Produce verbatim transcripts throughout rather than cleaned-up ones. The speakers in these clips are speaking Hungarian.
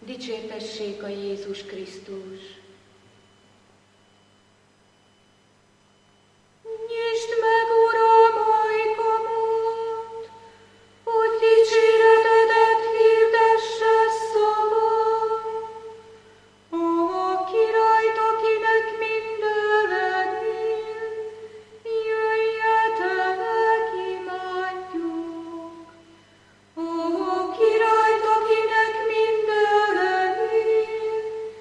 Dicsértessék a Jézus Krisztus! Nyisd meg, Uram, ajkamat, hogy dicséretedet hirdesse szavam. Ó, királyt, akinek minden él, jöjjetek, imádjuk. Ó, királyt, akinek minden él,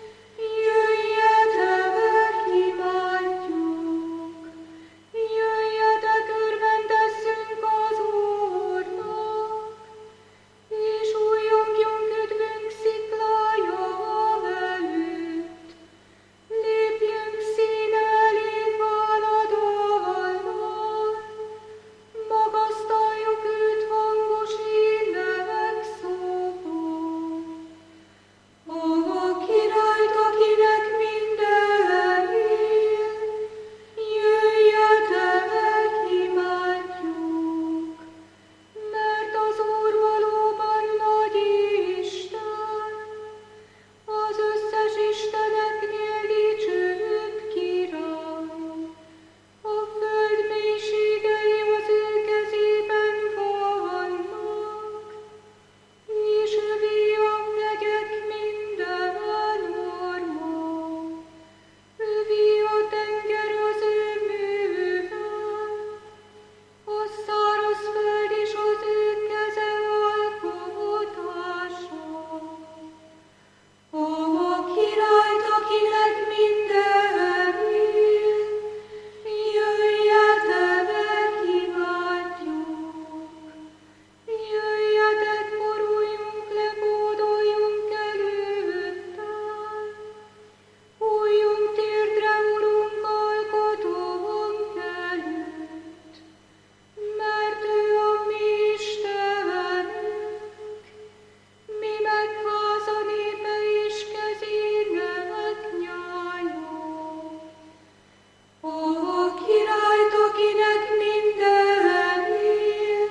jöjjetek, imádjuk. Jöjjetek, örvendezzünk az Úrnak, és újongjon üdvünk sziklája előtt. Lépjünk színe elé váladallal, magasztaljuk őt hangos ének szóval. Ó, királyt, akinek minden él, jöjjetek, imádjuk, mert az Úr valóban nagy Isten, az összes isteneknél dicsőbb király. A föld mélységei az ő kezében vannak, és övé a hegyek minden orma. Övé a tenger az ő műve, a száraz föld és az ő keze alkotása. Ó, királyt, akinek minden él, jöjjetek, imádjuk. Jöjjetek, boruljunk le, hódoljunk előtte. Hújjunk térdre, Urunk, alkotónk előtt, mert ő a mi Istenünk, mi meg háza népe és kezének nyája. Ó, királyt, akinek minden él,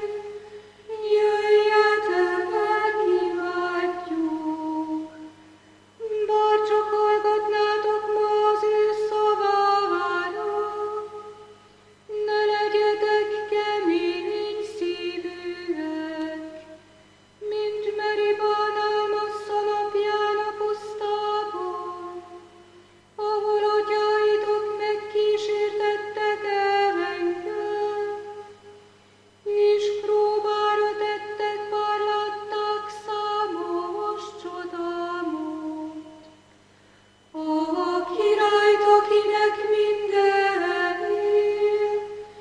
jöjjetek, imádjuk. Bár csak hallgatnátok ma az ő szavára, ne legyetek kemény szívűek, mint Meribán Álmassza napján a pusztában, ahol atyáitok megkísértettek engem, és próbára tettek, bár látták számos csodámot. Ó, királyt, akinek minden él,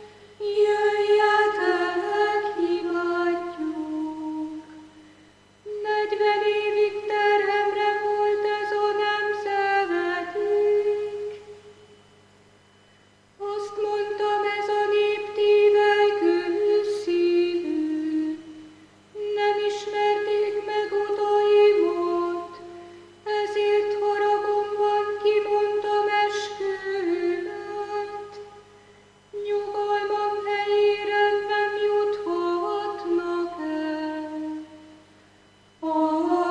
jöjjetek, imádjuk. Negyven évig terhemre volt ez a nemzedék. Azt mondtam, ez a nép tévelykő szívű, nem ismerték meg utaimat, ezért haragomban kimondtam eskümet. Nyugalmam helyére nem juthatnak el. Ó,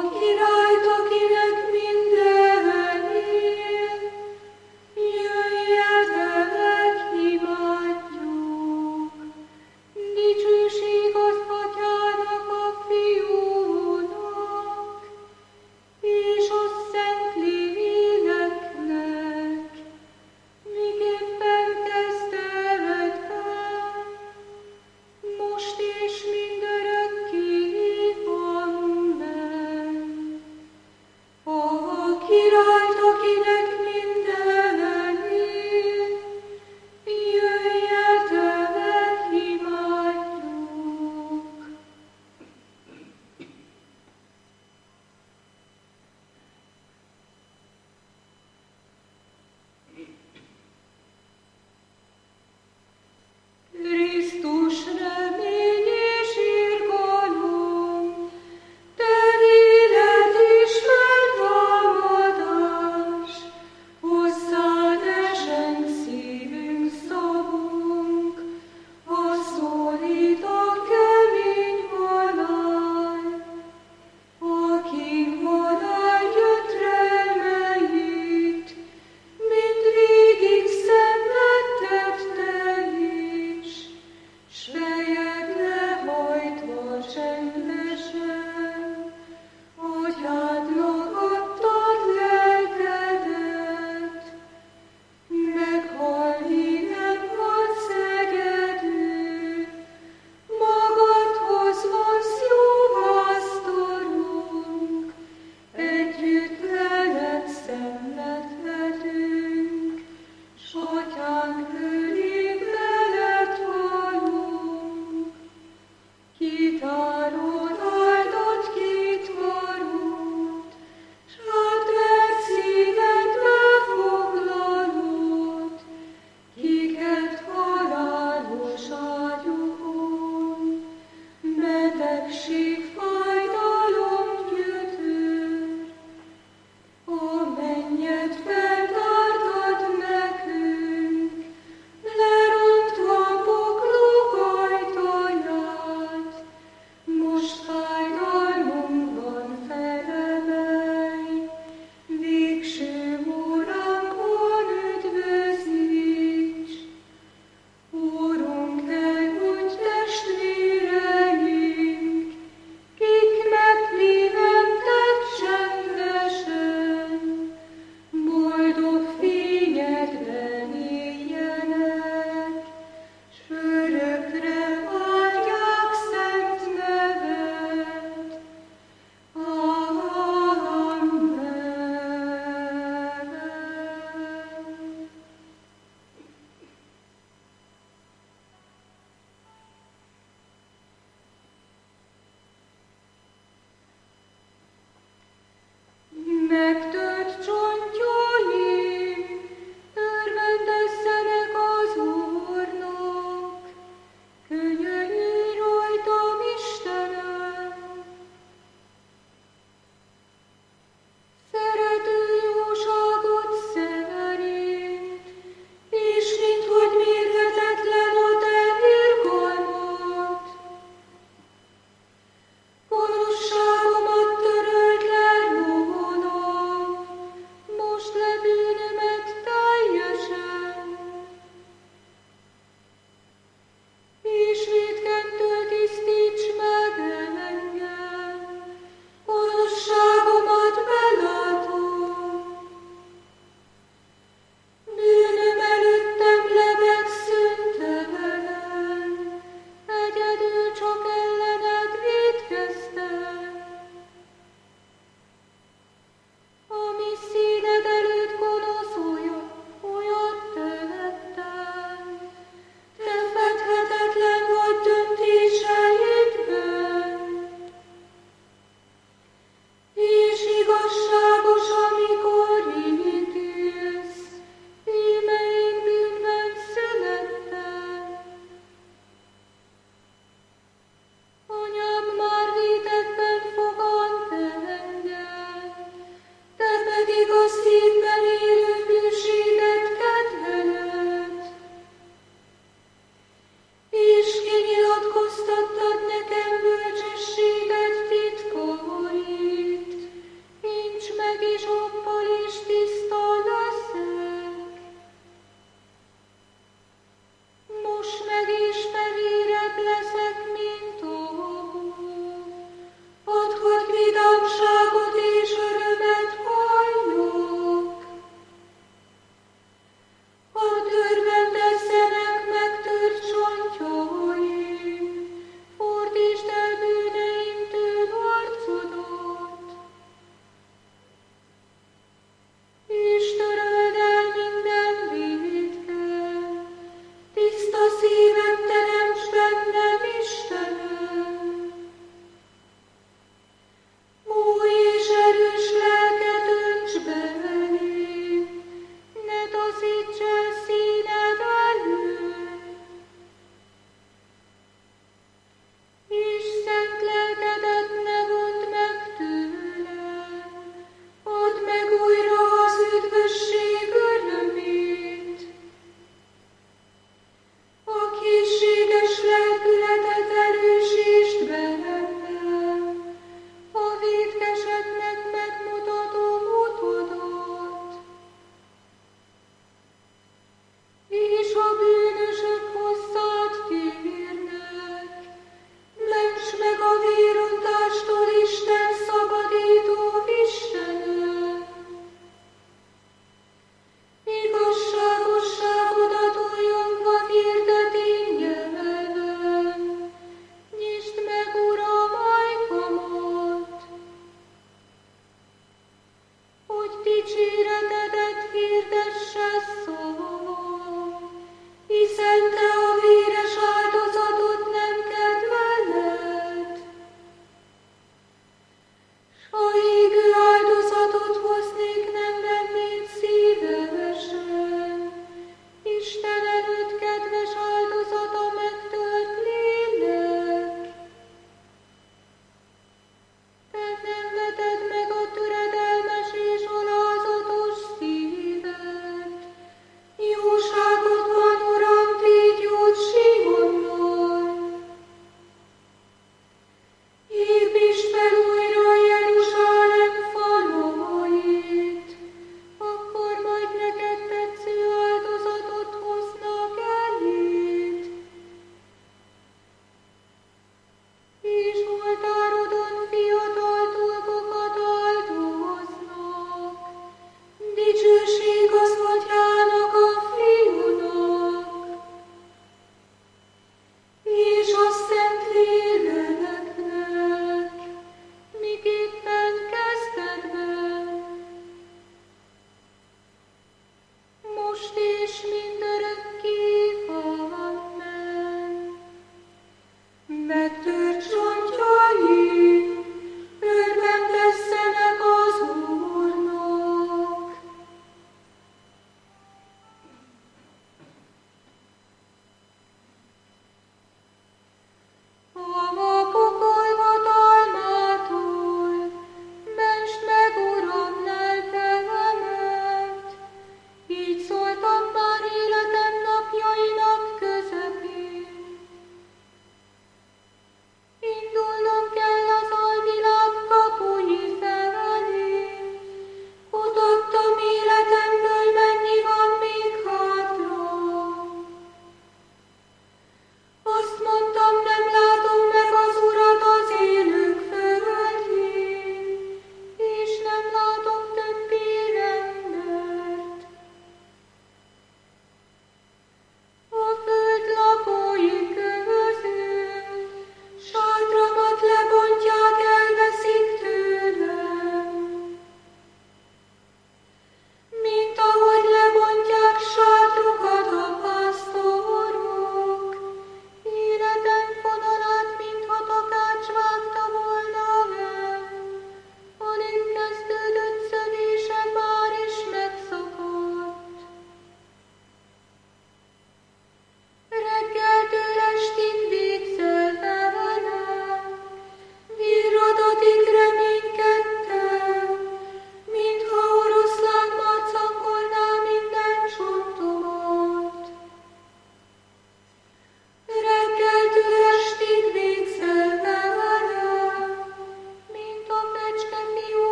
S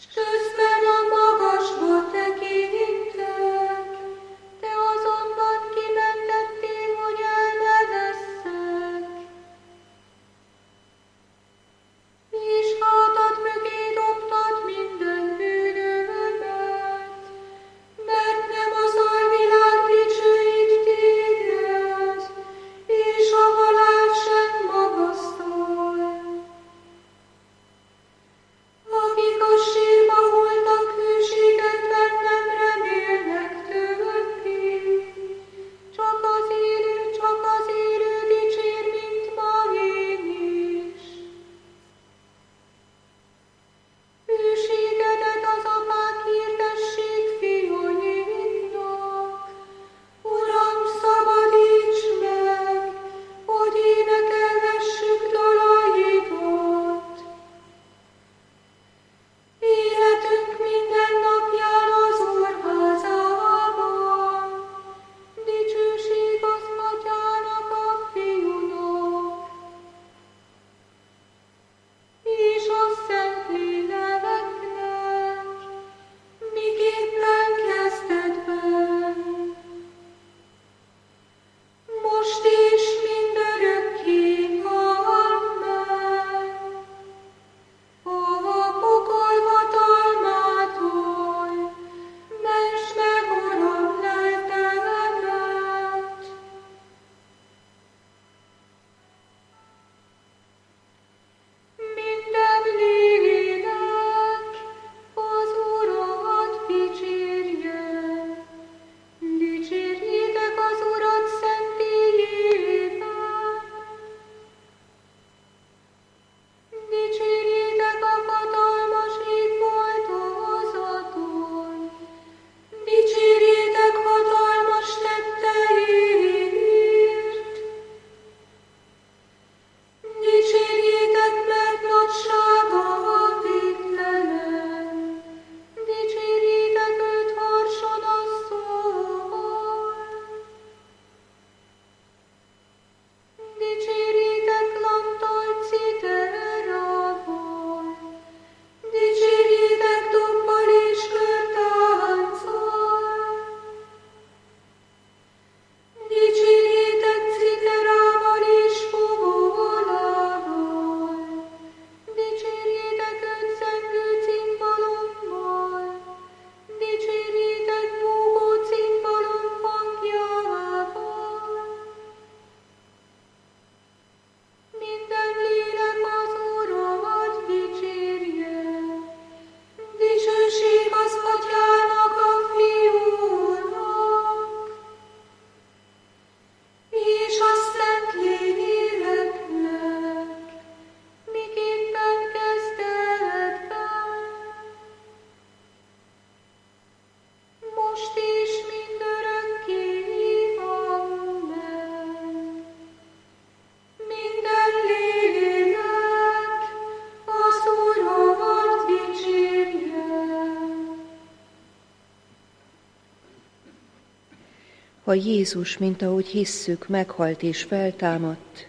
Ha Jézus, mint ahogy hisszük, meghalt és feltámadt,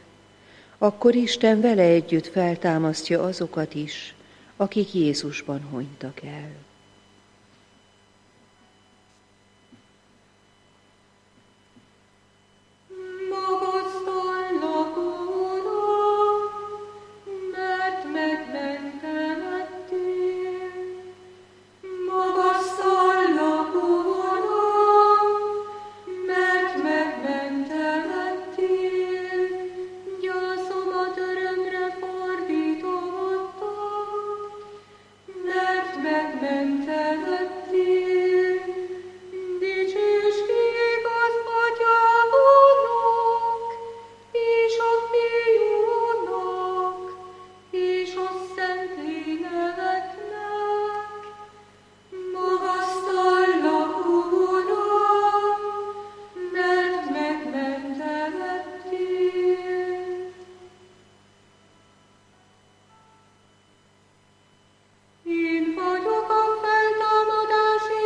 akkor Isten vele együtt feltámasztja azokat is, akik Jézusban hunytak el. Én vagyok a feltámadás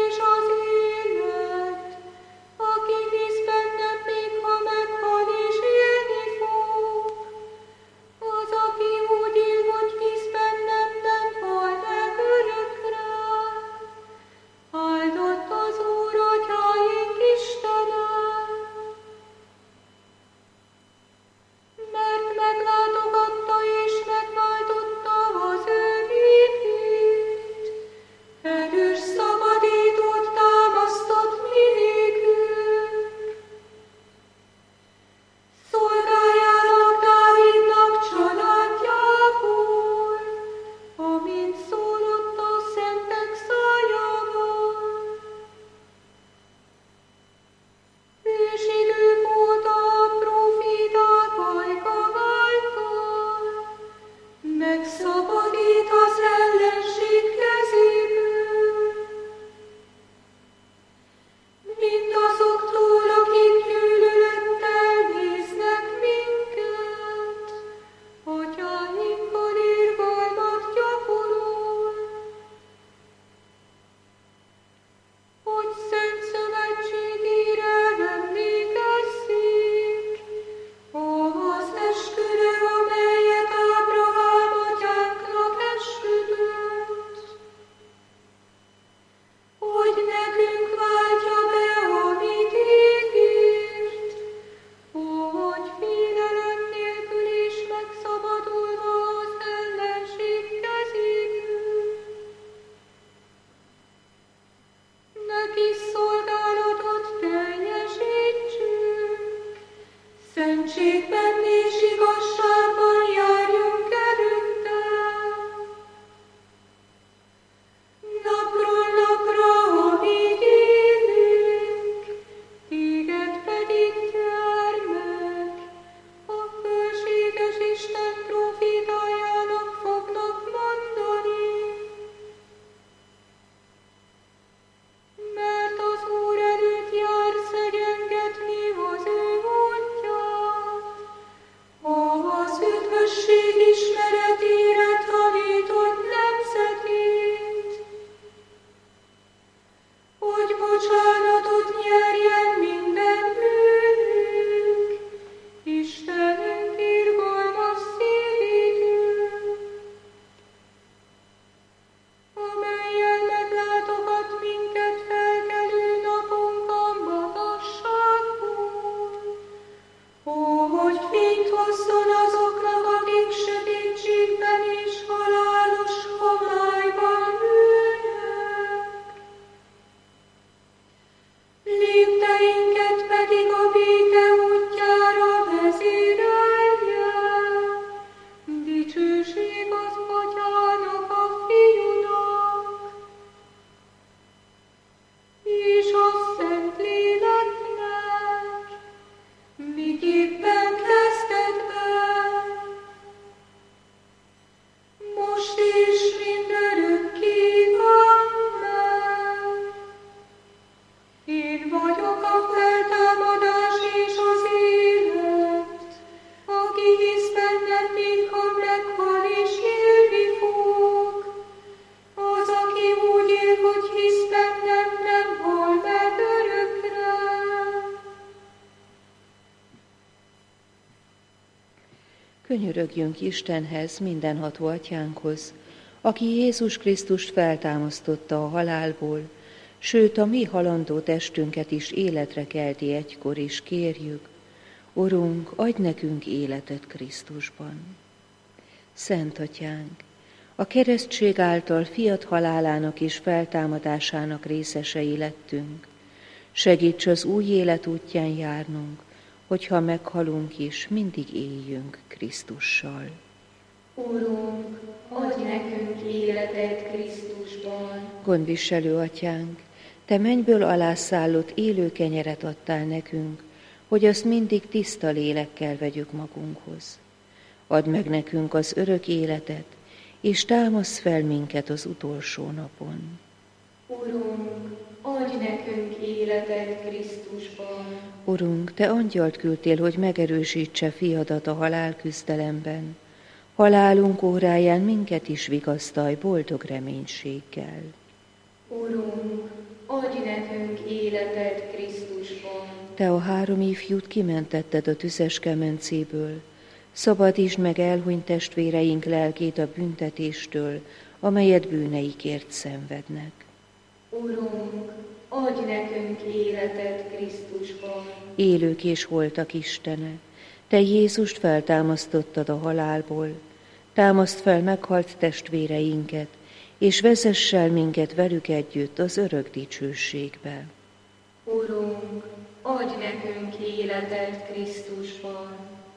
Könyörögjünk Istenhez, mindenható Atyánkhoz, aki Jézus Krisztust feltámasztotta a halálból, sőt a mi halandó testünket is életre kelti egykor is, kérjük, Urunk, adj nekünk életet Krisztusban. Szent Atyánk, a keresztség által fiat halálának és feltámadásának részesei lettünk. Segíts az új élet útján járnunk, hogyha meghalunk is, mindig éljünk Krisztussal. Urunk, adj nekünk életet Krisztusban. Gondviselő Atyánk, Te mennyből alászállott élő kenyeret adtál nekünk, hogy azt mindig tiszta lélekkel vegyük magunkhoz. Add meg nekünk az örök életet, és támasz fel minket az utolsó napon. Urunk, adj nekünk életet Krisztusban. Urunk, Te angyalt küldtél, hogy megerősítse fiadat a halálküzdelemben. Halálunk óráján minket is vigasztalj boldog reménységgel. Urunk, adj nekünk életet Krisztusban. Te a három ifjút kimentetted a tüzes kemencéből, szabadítsd meg elhunyt testvéreink lelkét a büntetéstől, amelyet bűneikért szenvednek. Urunk, adj nekünk életet Krisztusban. Élők és holtak Istene, Te Jézust feltámasztottad a halálból, támaszd fel meghalt testvéreinket, és vezess el minket velük együtt az örök dicsőségbe. Urunk, adj nekünk életet Krisztusban.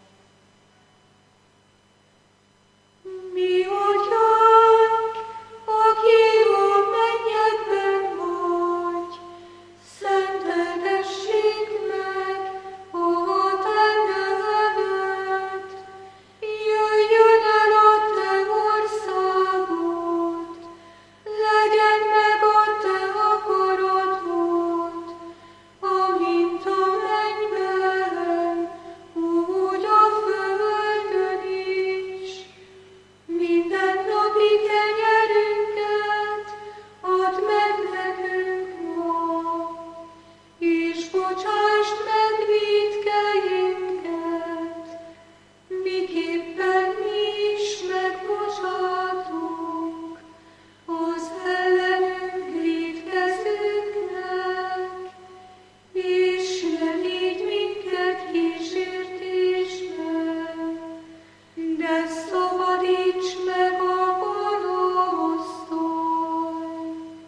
Mi Atyánk, aki a mennyekben vagy, szenteltessék meg a Te neved. Jöjjön el a Te országod, legyen meg a Te akaratod, amint a mennyben, úgy a földön is. Minden napi kenyerünket add meg nekünk ma, és bocsásd meg vétkeinket, miképpen mi is megbocsátunk az ellenünk vétkezőknek, és ne vigy minket kísértésbe, de szabadíts meg a gonosztól.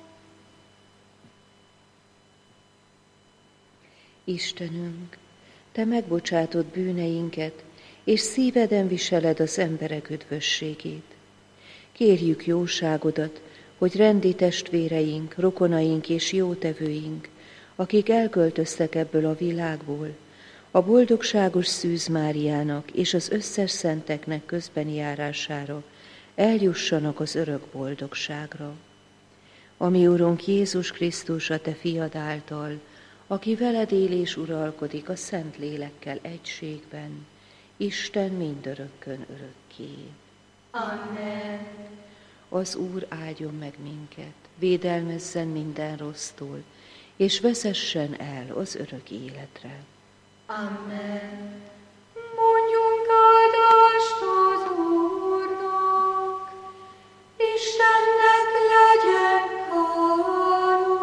Istenünk, Te megbocsátod bűneinket, és szíveden viseled az emberek üdvösségét. Kérjük jóságodat, hogy rendi testvéreink, rokonaink és jótevőink, akik elköltöztek ebből a világból, a boldogságos Szűz Máriának és az összes szenteknek közbeni járására eljussanak az örök boldogságra. Ami Urunk Jézus Krisztus, a Te fiad által, aki veled él és uralkodik a Szent Lélekkel egységben, Isten mindörökkön örökké. Amen. Az Úr áldjon meg minket, védelmezzen minden rossztól, és vezessen el az örök életre. Amen. Mondjunk áldást az Úrnak, Istennek legyen hála.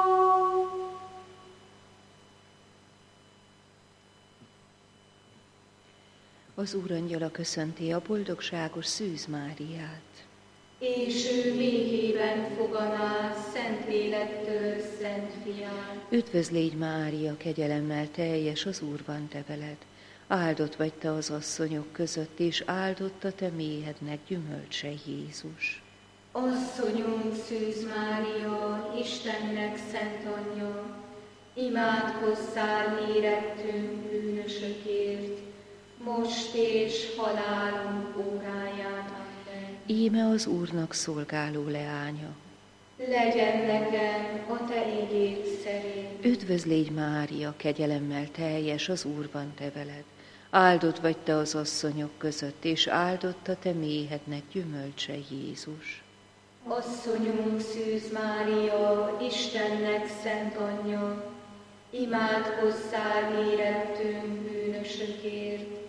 Az Úr angyala köszönti a boldogságos Szűz Máriát. És ő méhében foganál Szentlélektől, Szent Fián. Üdvözl légy, Mária, kegyelemmel teljes, az Úr van te veled. Áldott vagy te az asszonyok között, és áldott a te méhednek gyümölcse Jézus. Asszonyunk Szűz Mária, Istennek szent anyja, imádkozzál érettünk bűnösökért, most és halálunk óráján. Íme az Úrnak szolgáló leánya. Legyen nekem a te igéd szerint. Üdvözl légy, Mária, kegyelemmel teljes, az Úr van te veled. Áldott vagy te az asszonyok között, és áldott a te méhednek gyümölcse Jézus. Asszonyunk Szűz Mária, Istennek szent anyja, imádkozzál érettünk bűnösökért,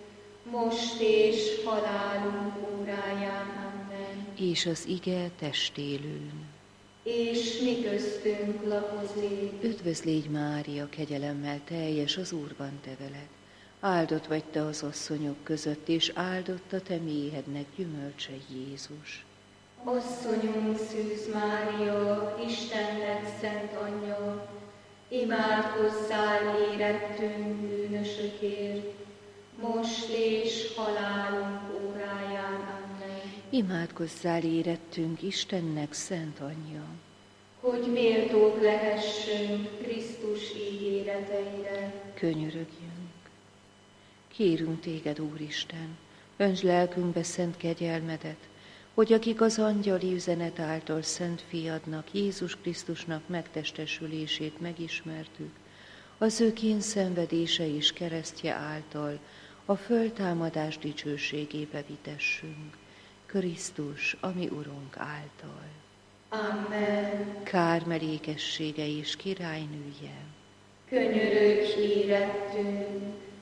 most és halálunk óráján. Amen. És az ige testélőn. És mi köztünk lakozik. Üdvözl légy, Mária, kegyelemmel teljes, az Úr van te veled. Áldott vagy te az asszonyok között, és áldott a te méhednek gyümölcse, Jézus. Asszonyunk Szűz Mária, Istennek szent anyja, imádkozzál érettünk bűnösökért, most és halálunk óráján. Amen. Imádkozzál érettünk Istennek szent anyja, hogy méltók lehessünk Krisztus ígéreteire. Könyörögjünk. Kérünk téged, Úristen, öntsd lelkünkbe szent kegyelmedet, hogy akik az angyali üzenet által szent fiadnak, Jézus Krisztusnak megtestesülését megismertük, az ő kényszenvedése és keresztje által a föltámadás dicsőségébe vitessünk, Krisztus, ami Urunk által. Amen. Kármelékessége és királynője, könyörögj érettünk.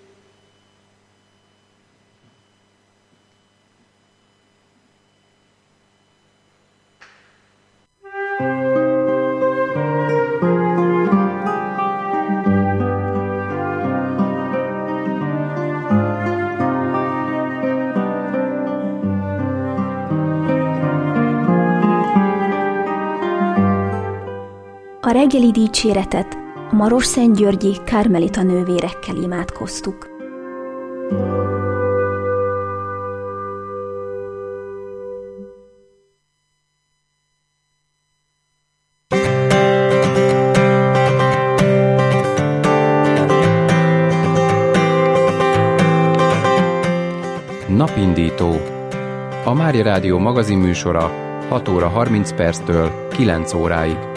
A reggeli dicséretet a Marosszentgyörgyi kármelita nővérekkel imádkoztuk. Napindító. A Mária Rádió magazinműsora hat óra harminc perctől kilenc óráig.